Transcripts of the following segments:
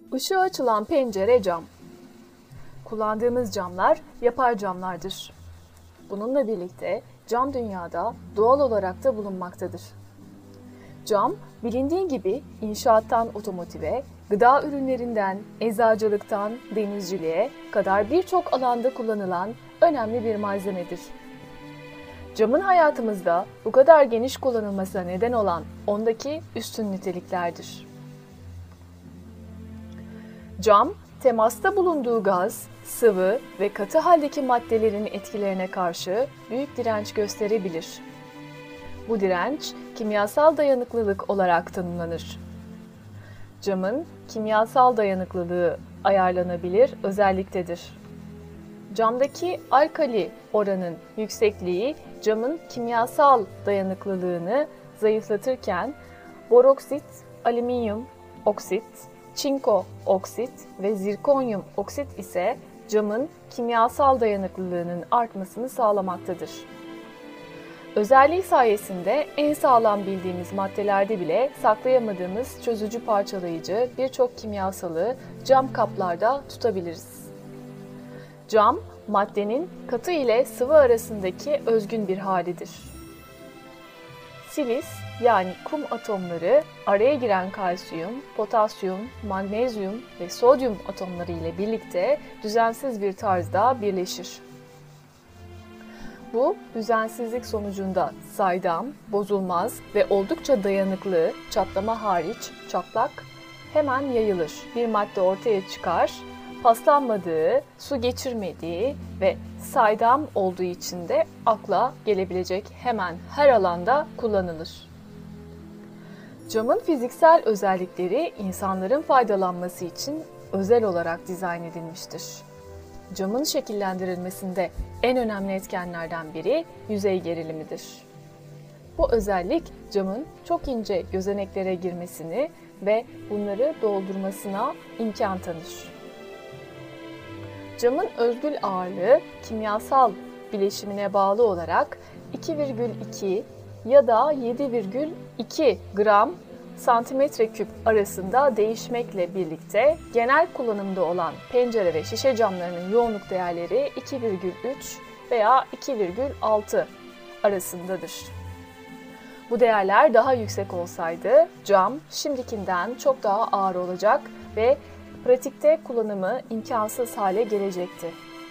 Işığı açılan pencere cam. Kullandığımız camlar yapay camlardır. Bununla birlikte cam dünyada doğal olarak da bulunmaktadır. Cam, bilindiği gibi inşaattan otomotive, gıda ürünlerinden eczacılıktan denizciliğe kadar birçok alanda kullanılan önemli bir malzemedir. Camın hayatımızda bu kadar geniş kullanılmasına neden olan ondaki üstün niteliklerdir. Cam, temasta bulunduğu gaz, sıvı ve katı haldeki maddelerin etkilerine karşı büyük direnç gösterebilir. Bu direnç, kimyasal dayanıklılık olarak tanımlanır. Camın kimyasal dayanıklılığı ayarlanabilir özelliktedir. Camdaki alkali oranın yüksekliği camın kimyasal dayanıklılığını zayıflatırken boroksit, alüminyum oksit, çinko oksit ve zirkonyum oksit ise camın kimyasal dayanıklılığının artmasını sağlamaktadır. Özelliği sayesinde en sağlam bildiğimiz maddelerde bile saklayamadığımız çözücü parçalayıcı birçok kimyasalı cam kaplarda tutabiliriz. Cam, maddenin katı ile sıvı arasındaki özgün bir halidir. Silis yani kum atomları araya giren kalsiyum, potasyum, magnezyum ve sodyum atomları ile birlikte düzensiz bir tarzda birleşir. Bu düzensizlik sonucunda saydam, bozulmaz ve oldukça dayanıklı, çatlama hariç çatlak hemen yayılır. Bir madde ortaya çıkar, paslanmadığı, su geçirmediği ve saydam olduğu için de akla gelebilecek hemen her alanda kullanılır. Camın fiziksel özellikleri insanların faydalanması için özel olarak dizayn edilmiştir. Camın şekillendirilmesinde en önemli etkenlerden biri yüzey gerilimidir. Bu özellik camın çok ince gözeneklere girmesini ve bunları doldurmasına imkan tanır. Camın özgül ağırlığı kimyasal bileşimine bağlı olarak 2,2 ya da 7,2 gram santimetre küp arasında değişmekle birlikte genel kullanımda olan pencere ve şişe camlarının yoğunluk değerleri 2,3 veya 2,6 arasındadır. Bu değerler daha yüksek olsaydı cam şimdikinden çok daha ağır olacak ve pratikte kullanımı imkansız hale gelecekti.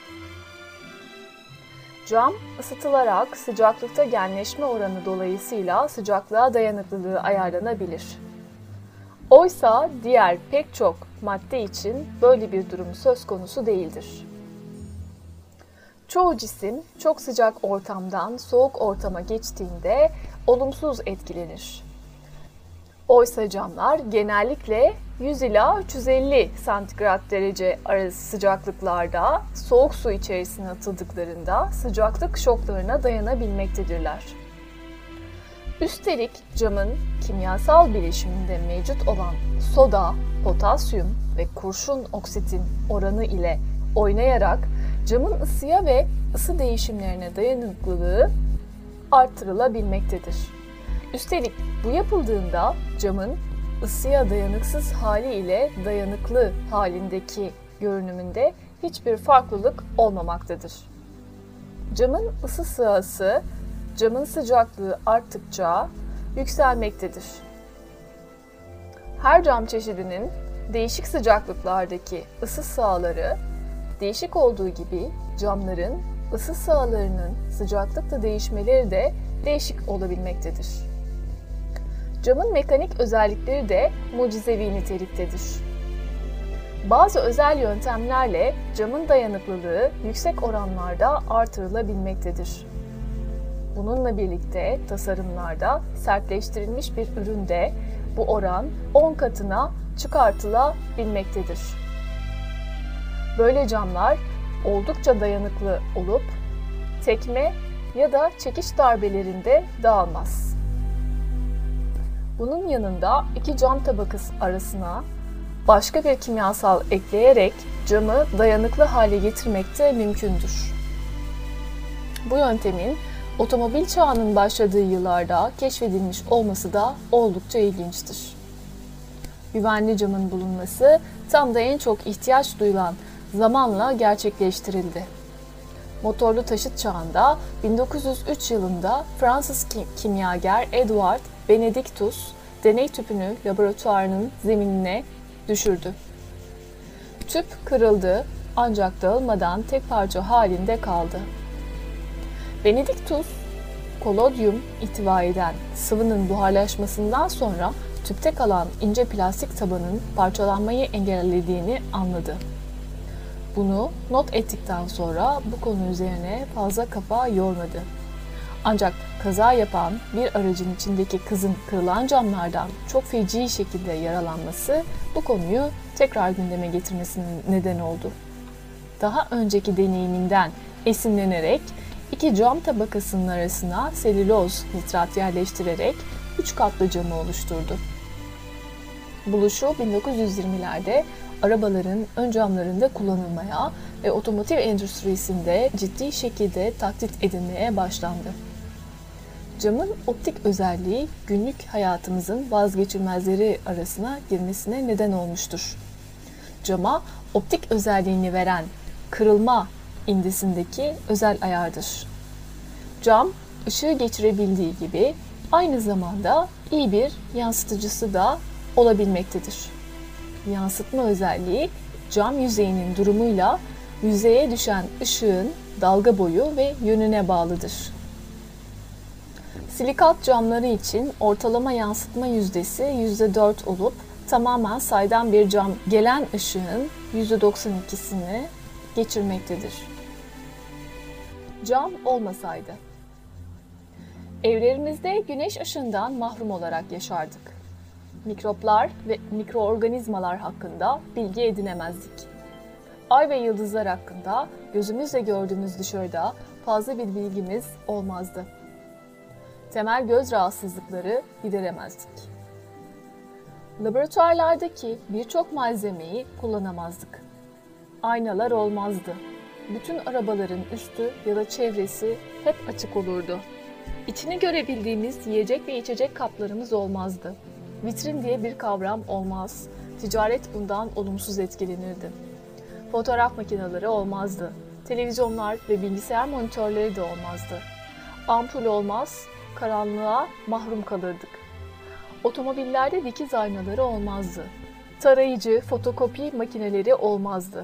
Cam, ısıtılarak sıcaklıkta genleşme oranı dolayısıyla sıcaklığa dayanıklılığı ayarlanabilir. Oysa diğer pek çok madde için böyle bir durum söz konusu değildir. Çoğu cisim çok sıcak ortamdan soğuk ortama geçtiğinde olumsuz etkilenir. Oysa camlar genellikle 100 ila 350 santigrat derece arası sıcaklıklarda soğuk su içerisine atıldıklarında sıcaklık şoklarına dayanabilmektedirler. Üstelik camın kimyasal bileşiminde mevcut olan soda, potasyum ve kurşun oksitin oranı ile oynayarak camın ısıya ve ısı değişimlerine dayanıklılığı artırılabilmektedir. Üstelik bu yapıldığında camın ısıya dayanıksız hali ile dayanıklı halindeki görünümünde hiçbir farklılık olmamaktadır. Camın ısı sığası camın sıcaklığı arttıkça yükselmektedir. Her cam çeşidinin değişik sıcaklıklardaki ısı sığaları değişik olduğu gibi camların ısı sığalarının sıcaklıkta değişmeleri de değişik olabilmektedir. Camın mekanik özellikleri de mucizevi niteliktedir. Bazı özel yöntemlerle camın dayanıklılığı yüksek oranlarda artırılabilmektedir. Bununla birlikte tasarımlarda sertleştirilmiş bir üründe bu oran 10 katına çıkartılabilmektedir. Böyle camlar oldukça dayanıklı olup tekme ya da çekiç darbelerinde dağılmaz. Bunun yanında iki cam tabakası arasına başka bir kimyasal ekleyerek camı dayanıklı hale getirmek de mümkündür. Bu yöntemin otomobil çağının başladığı yıllarda keşfedilmiş olması da oldukça ilginçtir. güvenli camın bulunması tam da en çok ihtiyaç duyulan zamanla gerçekleştirildi. Motorlu taşıt çağında 1903 yılında Fransız kimyager Edward Benedictus deney tüpünü laboratuvarının zeminine düşürdü. Tüp kırıldı ancak dağılmadan tek parça halinde kaldı. Benedictus, kolodyum ihtiva eden sıvının buharlaşmasından sonra tüpte kalan ince plastik tabanın parçalanmayı engellediğini anladı. Bunu not ettikten sonra bu konu üzerine fazla kafa yormadı. Ancak kaza yapan bir aracın içindeki kızın kırılan camlardan çok feci şekilde yaralanması bu konuyu tekrar gündeme getirmesinin neden oldu. Daha önceki deneyiminden esinlenerek iki cam tabakasının arasına selüloz nitrat yerleştirerek 3 katlı camı oluşturdu. Buluşu 1920'lerde arabaların ön camlarında kullanılmaya ve otomotiv endüstrisinde ciddi şekilde taklit edilmeye başlandı. Camın optik özelliği günlük hayatımızın vazgeçilmezleri arasına girmesine neden olmuştur. Cama optik özelliğini veren kırılma indisindeki özel ayardır. Cam, ışığı geçirebildiği gibi aynı zamanda iyi bir yansıtıcısı da olabilmektedir. Yansıtma özelliği cam yüzeyinin durumuyla yüzeye düşen ışığın dalga boyu ve yönüne bağlıdır. Silikat camları için ortalama yansıtma yüzdesi %4 olup tamamen saydam bir cam gelen ışığın %92'sini geçirmektedir. Cam olmasaydı, evlerimizde güneş ışığından mahrum olarak yaşardık. Mikroplar ve mikroorganizmalar hakkında bilgi edinemezdik. Ay ve yıldızlar hakkında gözümüzle gördüğümüz dışarıda fazla bir bilgimiz olmazdı. Temel göz rahatsızlıkları gideremezdik. Laboratuvarlardaki birçok malzemeyi kullanamazdık. Aynalar olmazdı. Bütün arabaların üstü ya da çevresi hep açık olurdu. İçini görebildiğimiz yiyecek ve içecek kaplarımız olmazdı. Vitrin diye bir kavram olmaz. Ticaret bundan olumsuz etkilenirdi. Fotoğraf makineleri olmazdı. Televizyonlar ve bilgisayar monitörleri de olmazdı. Ampul olmaz, karanlığa mahrum kalırdık. Otomobillerde dikiz aynaları olmazdı. Tarayıcı, fotokopi makineleri olmazdı.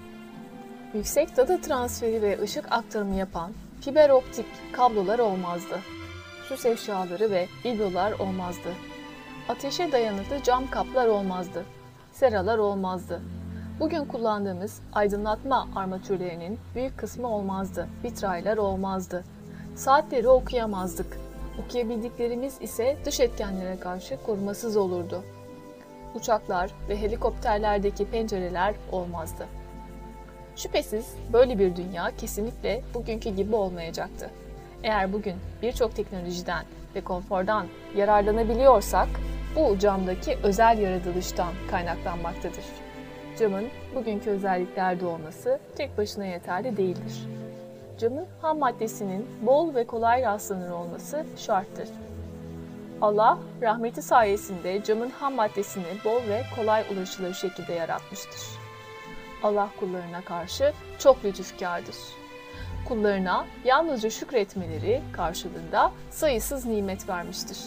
Yüksek data transferi ve ışık aktarımı yapan fiber optik kablolar olmazdı. Süs eşyaları ve biblolar olmazdı. Ateşe dayanıklı cam kaplar olmazdı. Seralar olmazdı. Bugün kullandığımız aydınlatma armatürlerinin büyük kısmı olmazdı. Vitraylar olmazdı. Saatleri okuyamazdık. Okuyabildiklerimiz ise dış etkenlere karşı korumasız olurdu. Uçaklar ve helikopterlerdeki pencereler olmazdı. Şüphesiz böyle bir dünya kesinlikle bugünkü gibi olmayacaktı. Eğer bugün birçok teknolojiden ve konfordan yararlanabiliyorsak, bu camdaki özel yaratılıştan kaynaklanmaktadır. Camın bugünkü özelliklerde olması tek başına yeterli değildir. Camın ham maddesinin bol ve kolay rastlanır olması şarttır. Allah, rahmeti sayesinde camın ham maddesini bol ve kolay ulaşılır şekilde yaratmıştır. Allah kullarına karşı çok lütufkârdır. Kullarına yalnızca şükretmeleri karşılığında sayısız nimet vermiştir.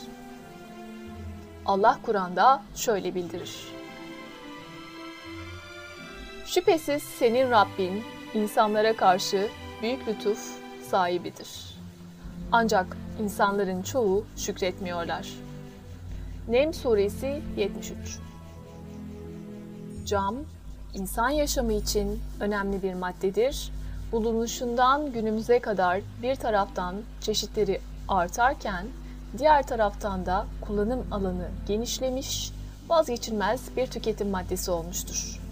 Allah Kur'an'da şöyle bildirir. Şüphesiz senin Rabbin insanlara karşı büyük lütuf sahibidir. Ancak insanların çoğu şükretmiyorlar. Nem Suresi 73. Cam, insan yaşamı için önemli bir maddedir. Bulunuşundan günümüze kadar bir taraftan çeşitleri artarken, diğer taraftan da kullanım alanı genişlemiş, vazgeçilmez bir tüketim maddesi olmuştur.